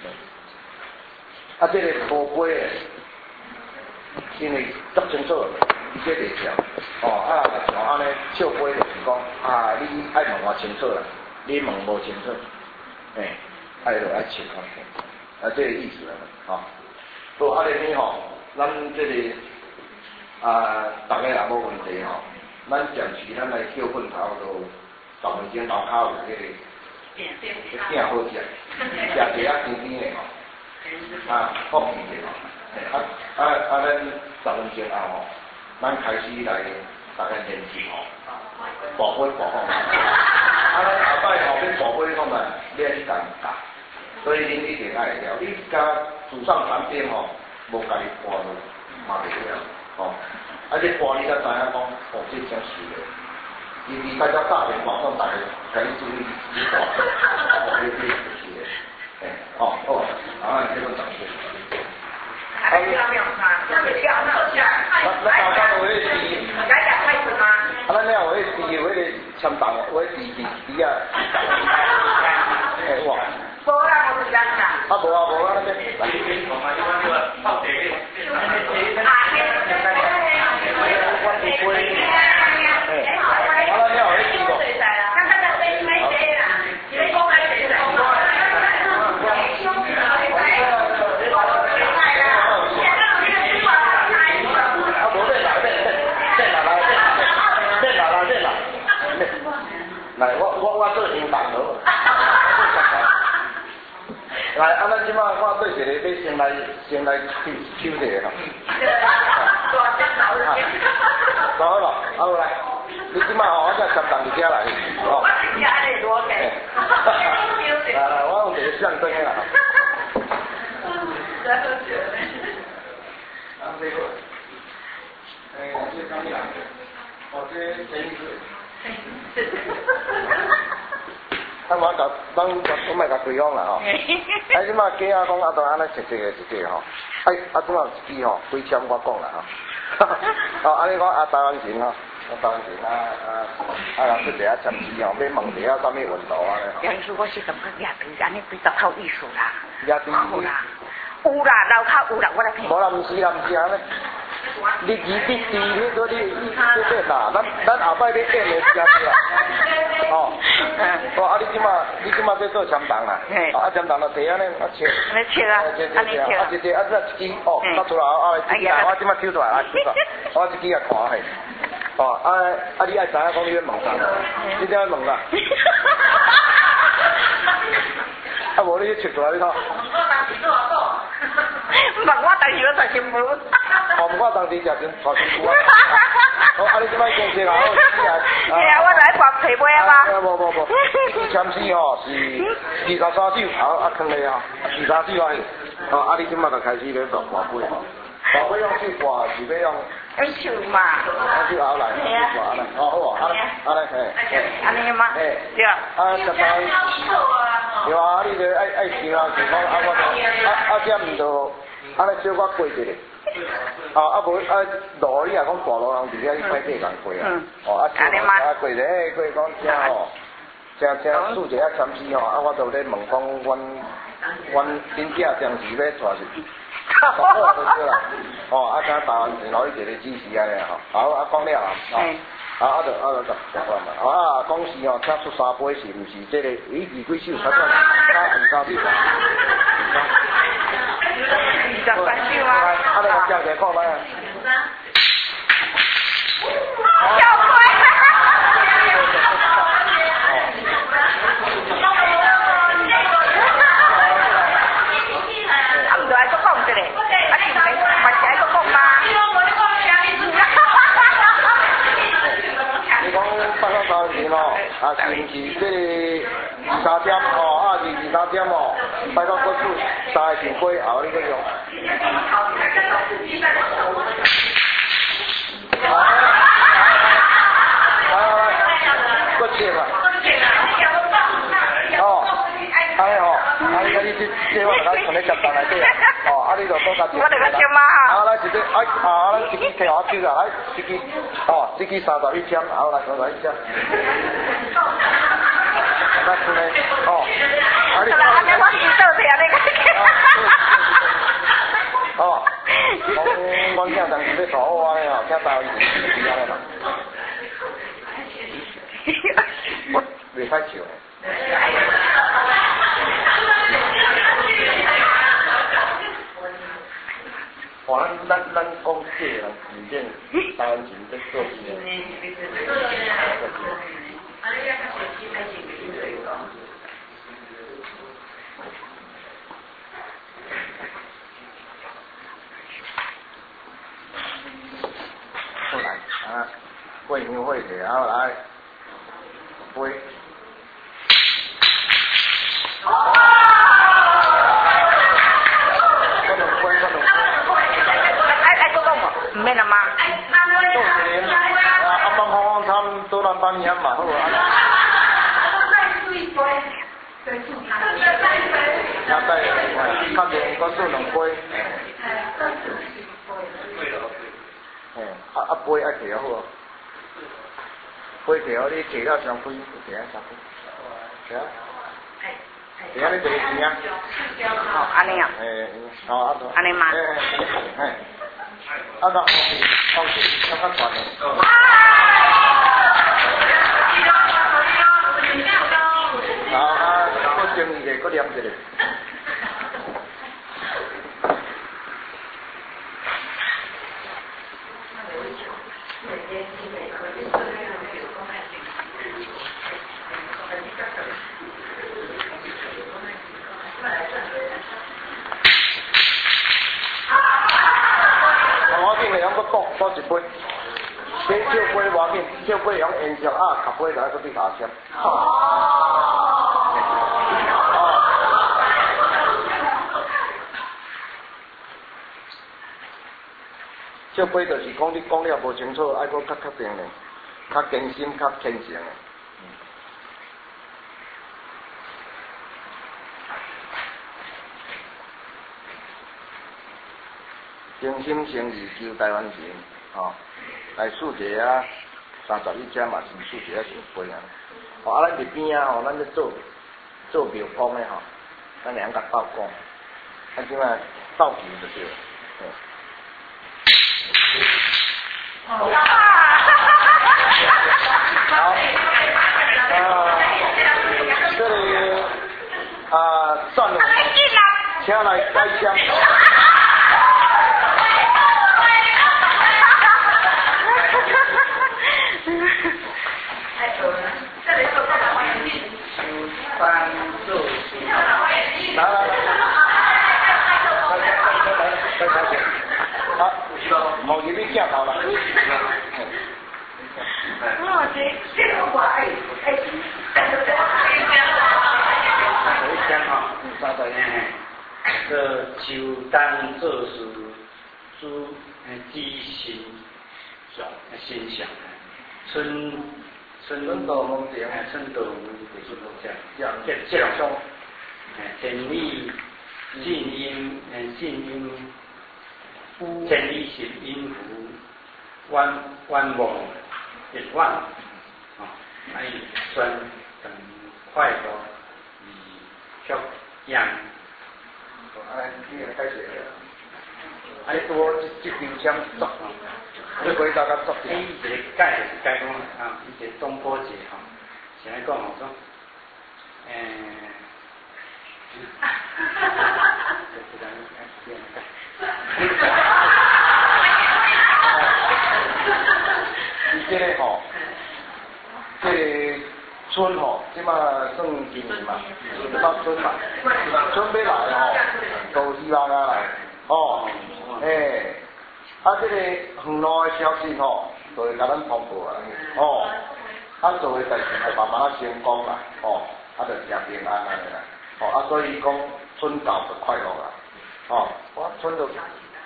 这个无杯的，因为足清楚，这袂跳。像安尼笑杯就是讲，你爱问我清楚啦，你问无清楚，爱就爱切看，这个意思啦，好，里面吼，咱这个大家也无问题吼，咱暂时咱来叫份头就10分钟头骹有这个饼好食，食一甜甜的吼，放面的吼，咱10分钟后咱开始来大家练习吼，宝贝宝贝，咱下摆吼要宝贝讲嘛，你爱去教。所以恁一定爱会了，你甲祖上谈兵吼，无家己搬落，嘛袂了，你搬你才知影讲，这真是的。伊大家大点网上大家甲你注意，你搬，这是的，好，这个掌声。那大家有迄字，咱了有迄字，有迄个签档，有迄字啊，哇。无啦，我是讲啦。无啊，那边。来，我做引导咯。来，咱即马我对一个要先来抽一个吼。好咯，好来，你即马吼，我才10档只来，吼。来，我用一个相灯的啦。这刚来，这意思。 啊，我甲我莫甲规方啦吼。啊，即马鸡仔讲啊，都安尼直直个吼。啊，拄有一支吼，几签我讲啦吼。哦，安尼讲啊，台湾人吼。当然人去第一针试吼，要问第一啥物运动啊咧？ 杨医师，我是感觉亚队安尼比较靠艺术啦。 亚队有啦，有啦，楼骹有啦，我来听。 无啦，毋是安尼。你迄个你练啦，咱后摆咧练的是啊是啦。哦，啊你即马在做签档啦，啊签档就摕安尼啊切。 安尼切啊，安尼切啊。 一支啊，一支哦，拿出来我即马抽出来啊，我一支也看嘿。哦，你爱知影讲你要问啥？你点要问啦？啊，无你去出来你看。 问我当时要找新妇。 哦，我当时就找新妇啊。哦，你即摆先生啊， 是啊，我来挂皮尾啊嘛。 无，你签诗吼是23首，放咧啊，23首啊，哦，你即摆就开始咧做挂杯吼，挂杯用手挂是要用。 用手嘛。 用手后来，挂来，哦好啊，安尼嘿。 安尼吗？对。 啊，十三。对啊，你着爱想啊，想讲我这毋着，安尼小可过一下。无路你若讲大路人伫遐，你歹过人过啊。啊，小过者过讲正吼，正数一下签诗吼，我就咧问讲，阮恁囝暂时要带是。好，对啦。敢台湾人攞伊一个指示安尼吼，好，讲了啊，就讲是吼，请出3杯是毋是这个？伊几首才算23首。 23首啊！ 你个叫者讲来。 跳过。啊，是毋是这个23点哦？是23点哦，拜托各处3个酒杯，后你去用。搁切啦。哦，安尼哦，你这我来存咧夹档内底啊。哦，你就多加一。我来个签嘛。来一支，咱一支摕我抽啊，来一支，一支31签，来31签。那是呢，你讲安尼我知道是安尼个。阮囝当时要带我安尼吼，请台湾人是安尼啦。袂歹笑。咱讲这人真正台湾人在做事。后来啊，会牛会的，然后来杯。唔免啦嘛。做一年，帮忙他们都来帮年嘛，好啊。那在看见个数两杯。杯爱摕好啊。杯摕好，你摕了上杯，摕啊3杯。对啊。摕啊你摕钱啊。 哦，安尼啊。安尼嘛。 放弃，刚刚传的。搁蒸一个，搁念一个。多一杯，这少杯偌紧，少杯用延续啊，咖啡来搁去加签。少杯就是讲你讲了无清楚，爱搁较确定咧。 较虔心、较虔诚的。诚心诚意救台湾人，来数节啊，31只嘛是数节啊上杯啊。啊，咱伫边啊咱咧做庙公的咱两个斗讲，咱即摆斗球就对了。好，这里算了，请来开枪。毛爷你见到了。 这就当做是主基心上心想，春到梦中，春到就是这种天理静音天理是音符，万望也万爱酸等快乐与漂亮。 你来开始。你多一条枪作，你回答甲作。 一个解讲一个东坡节先来讲说， 这个这个春即马算今年嘛，到春嘛，春要来都希望啊来，这个远路的消息就会甲咱通报啊，做的代志就慢慢成功啦，就食平安安尼啦，所以讲春到就快乐啦，我春就。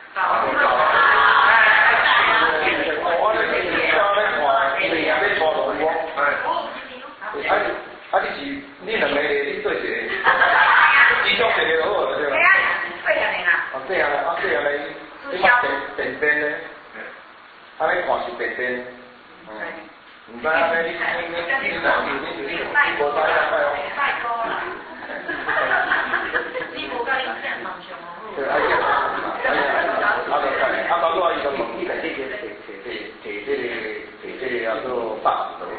我咧叫咧看，你也咧拖落我，你两个你对一个，其中一个好对啦。对啊，你捌便便咧？你看是便便，唔知安尼你无拜拜哦。你无甲你讲梦想哦。对，到最后伊就问你来这个叫做大头，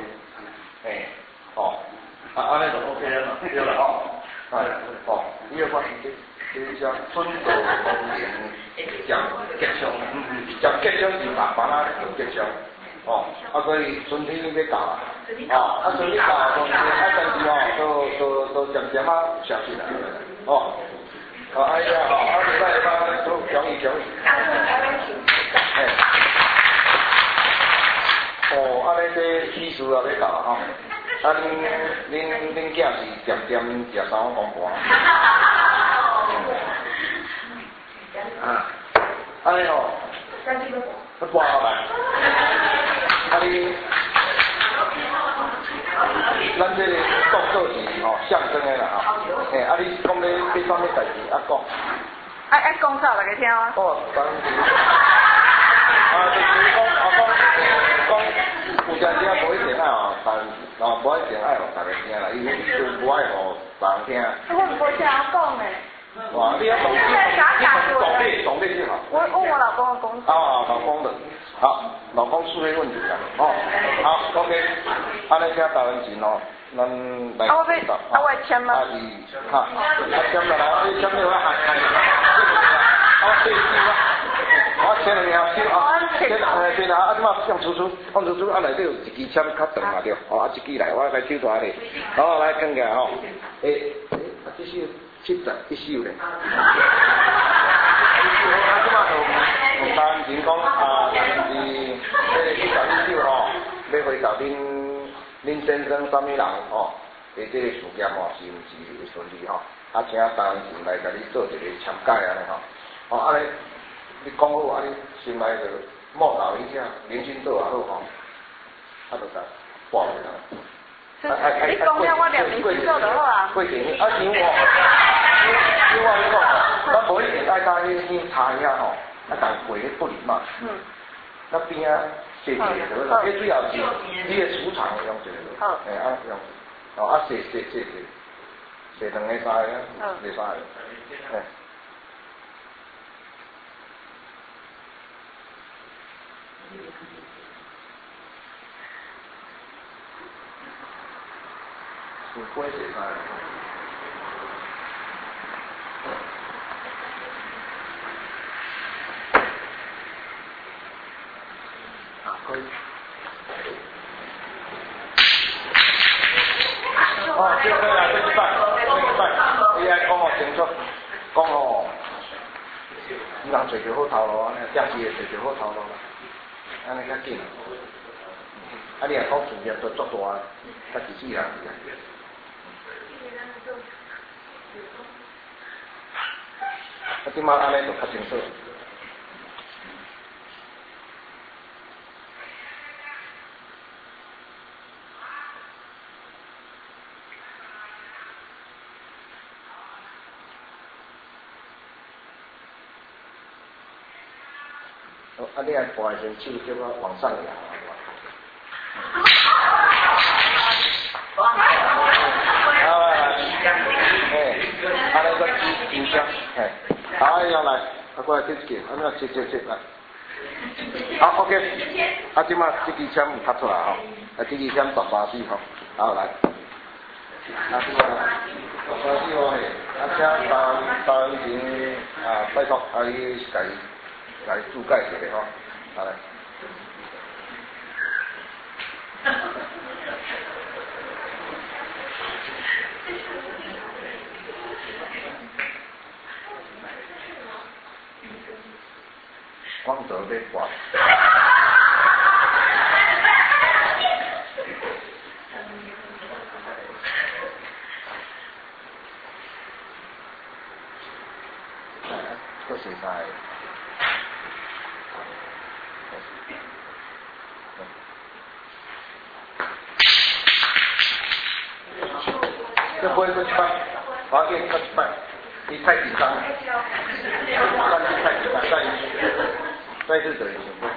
安尼就 OK 了嘛，对了你要发现这叫春到丰年讲吉祥，讲吉祥是慢慢就吉祥，所以春天要到啦，春天到就但是都渐渐消失啦，哎呀，礼拜都讲义。安尼这喜事也要到恁囝是渐渐食3碗公盘。安尼要搬下来。你，咱这个动作是象征的啦你讲你啥物代志讲？ 讲啥大家听啊？ 当然是。就是讲有阵时无一定但无一定爱互大家听啦，伊就无爱互别人听。 我唔会听讲呢。 你要懂力就好。 我问我老公的工作。 老公的，好，老公出现问题了，好 ，OK， 尼请台湾钱咱来。 我会签吗？ 签了来，你签了我喊。对啦。我签了了，对啦，即马用出，内底有一支签较长嘛对，一支来，我来抽出来咧，来看起来这是71首咧。即马就单纯讲是这个71首要回答恁先生啥物人这个事件是毋是会顺利请单纯来甲你做一个签改安尼安尼。你讲好你先来就莫搞一下，年轻做也好就甲挂落来。 你讲了，我念名字就好啊。 过程啊，像我你讲吼，咱无一定爱搭去茶遐吼，啊，但过去不礼貌。那边啊，谢就好，迄最后是你的储藏用一个。好。哎，啊用，哦啊谢两个三个，袂使。哎。有关系噻。啊，可以。哦，这个啦，这一摆，你爱讲哦清楚，讲哦，你人找着好头路，安尼暂时会找着好头路啦，安尼较紧。啊，你若讲事业都足大，较自己人去啊。啊，即摆安尼就较清楚。啊，你爱挂先手叫我往上扬。安尼个紧张，嘿，好，要来，啊，过来接一个，啊，那接来，好 ，OK， 啊，即马这支枪拍出来吼，啊，这支枪18支吼，好来，啊，即马18支吼嘿，啊，请导演前啊，拜托啊，你来注解一下吼，好来。光泽被挂。都写晒。这不会过去办，我给你过去办，你太紧张了，太紧张，再次等一下。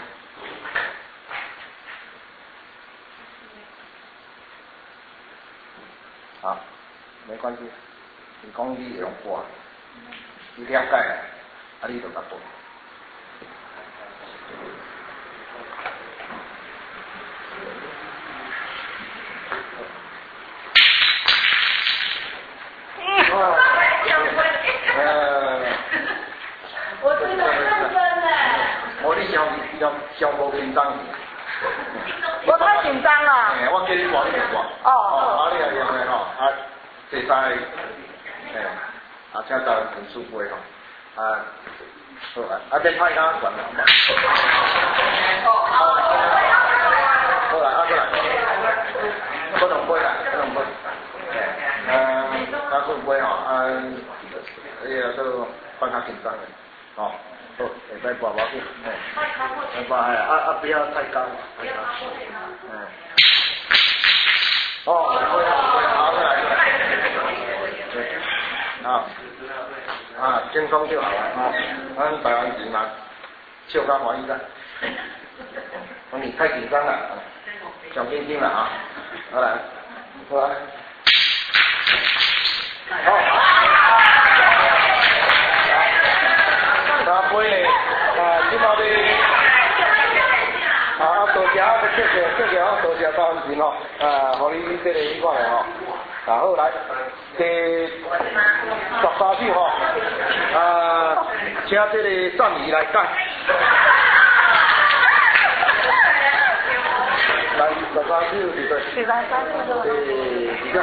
好，没关系，你讲你用挂，你了解啊，啊你就答对。 我真的认真嘞。 我你小无紧张。 我太紧张了。 我叫你挂，你就挂。啊，你也用的吼，啊，这三个，啊，请导演陈书飞吼，啊，好啊，啊，别拍他管了，好啦，啊，过来，不能飞啦，不能飞，他书飞吼，啊，都放他紧张的，哦。好，会使挂无紧，不要太高，太高，哦，好，再来，啊，轻松就好了啊，咱台湾人嘛，笑到欢喜的，你太紧张了，小心心了啊，好来，好来，好。即马咧，多谢多谢导演前吼，互你这个迄款的吼，好来，第13首吼，请这个赞仪来讲，来13首对对。13首对。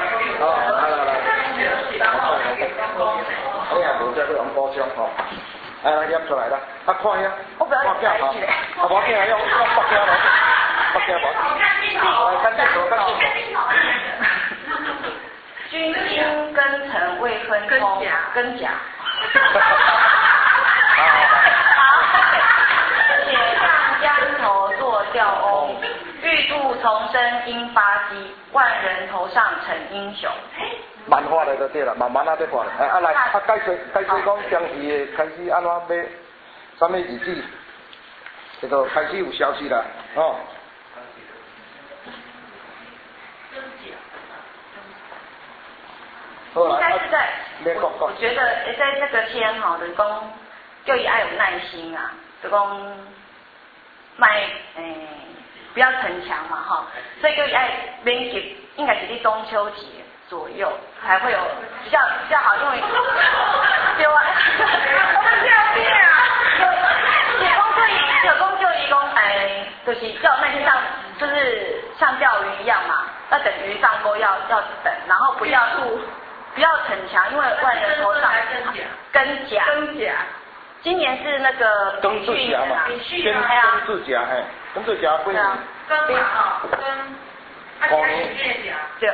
来，哎呀，无再去用补充吼。来，验出来了，啊，看呀，看镜头，啊，无镜用，北镜无，北镜无，来，看镜头，看镜头。 君心庚辰未分通，庚甲。好，且上江头坐吊翁，欲度重生应发迹，万人头上成英雄。 慢发来就对啦，慢慢啊在发咧。啊来，啊解说讲当时的开始安怎要什么日子，这个开始有消息啦，哦。 应该是在，我觉得在那个天哈，就讲就伊爱有耐心啊，就讲卖不要逞强嘛哈，所以就伊爱免急，应该是在中秋节左右才会有比较好，因为对啊，我们这样变啊，有公就义工就是要有耐心就是像钓鱼一样嘛，要等鱼上钩要等，然后不要逞强，因为万人头上跟甲，今年是那个庚子甲嘛，先庚子甲嘿，庚子甲归庚对，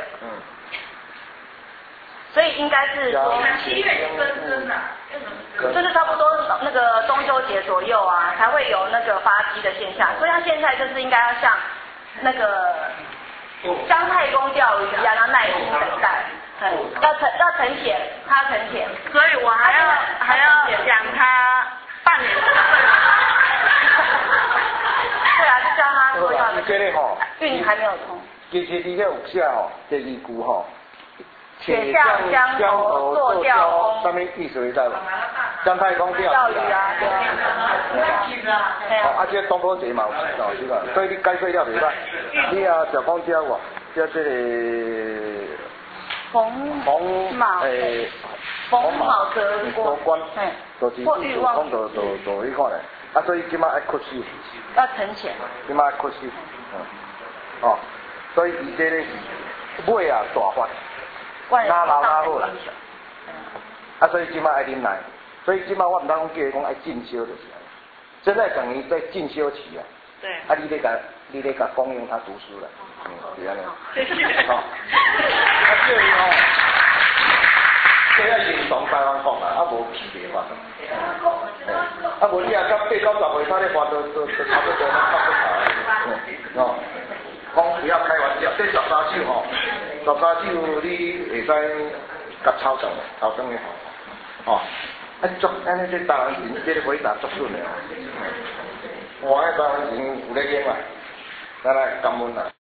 所以应该是说 7月庚申啊， 就是差不多那个中秋节左右啊，才会有那个发迹的现象，所以他现在就是应该要像那个姜太公钓鱼一样，要耐心等待。要沉潜，他沉潜， 所以我还要养他半年。 对啊，就叫他说要你这个吼， 运还没有通。 其实你迄有写吼，第二句吼， 且向江头坐钓翁， 什么意思你知无？姜太公钓鱼啊，对啊。 哦，这中秋节嘛有这个，所以你解说了袂歹。你啊，就讲这个，这逢卯得官，就是主讲就迄款嘞，啊，所以今麦爱屈死， 要沉潜， 今麦爱屈死，哦，所以伊这个尾啊大发，拉好啦，啊，所以今麦爱啉奶，所以今麦我唔当讲叫伊讲爱进修就是，现在等于在进修期啊， 对， 啊，你得甲供应他读书了，是安尼，好，啊，这里吼。这要认同台湾讲啊，无区别法。啊，无你啊，到8、9、10岁，他咧发都差不多，差不多。哦，讲不要开玩笑，这13首吼，13首你会使甲抄上的吼。哦，啊，足安尼这台湾人这个回答足准的哦。哇，台湾人有咧用啊，来感恩啊。